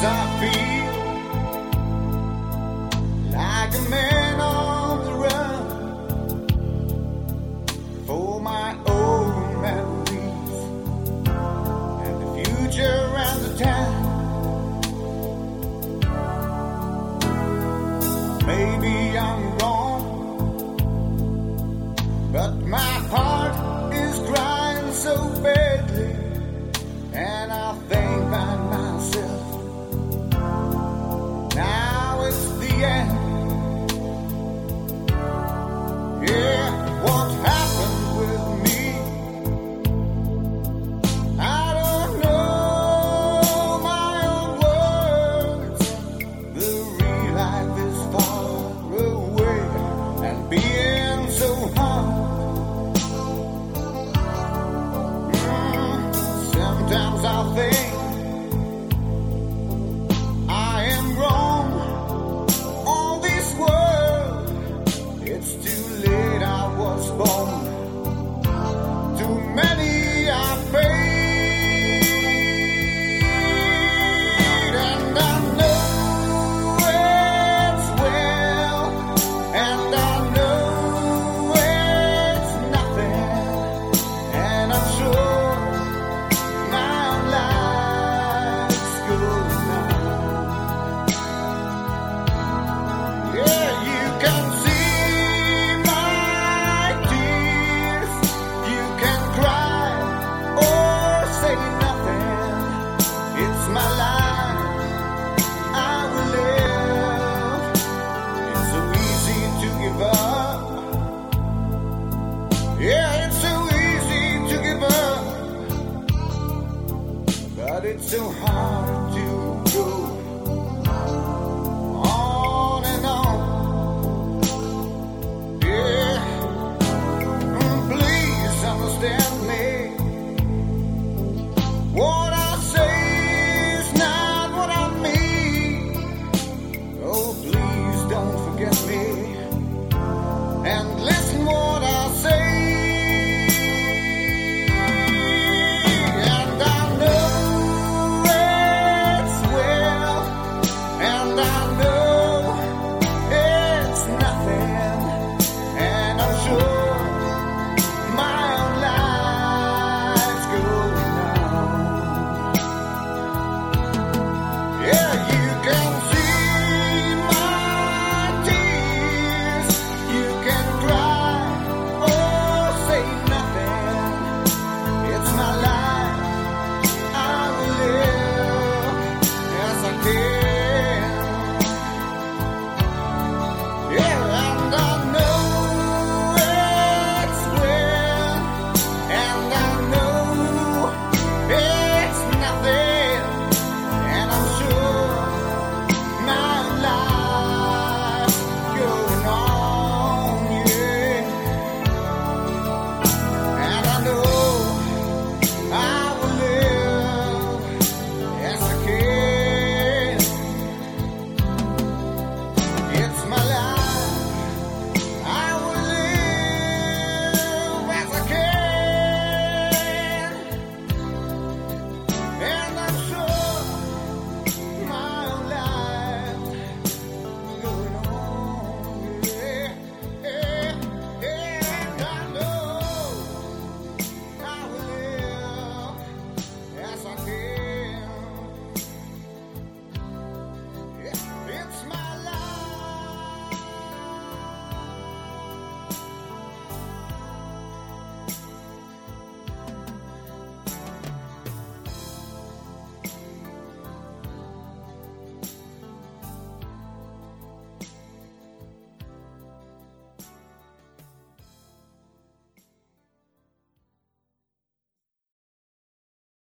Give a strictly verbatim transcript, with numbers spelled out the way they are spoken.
I feel like a man on the run for my old memories and the future and the time. Maybe I'm wrong, but my heart is crying so badly, and I think by myself, now it's the end. Yeah, what happened with me? I don't know my own words. The real life is far away and being so hard. Mm, sometimes I think I am wrong on this world. It's too late, I was born. Too many I paid, and I know it's well, and I know it's nothing, and I'm sure my life's good now. Yeah, you can see my tears. You can cry or say nothing. It's my life, I will live. It's so easy to give up. Yeah, it's so easy to give up, but it's so hard to